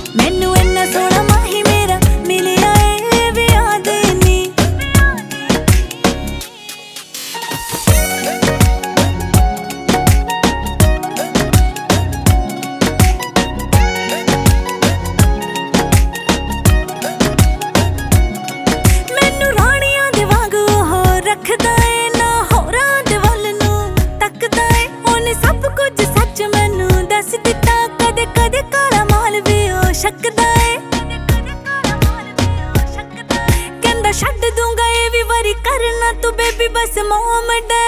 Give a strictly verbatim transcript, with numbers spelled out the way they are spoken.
मैनू इन्ना सोहना माही मेरा मिलिया ए वी याद नी। मैनू राणियां दे वांगू हो रखदा ए ना होरां दे वल नू तकदा ए ओने सब कुछ सच मैनू दस दिता कदे कदे काला माल भी ओ शकदा ए कहंदा छड्ड दूंगा ए वी वारी करना तू बेबी बस मोहम्मद